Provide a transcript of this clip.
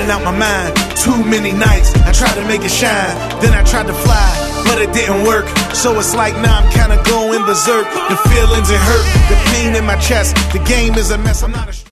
been out my mind. Too many nights, I tried to make it shine. Then I tried to fly, but it didn't work. So it's like now I'm kinda going berserk. The feelings it hurt, the pain in my chest. The game is a mess, I'm not a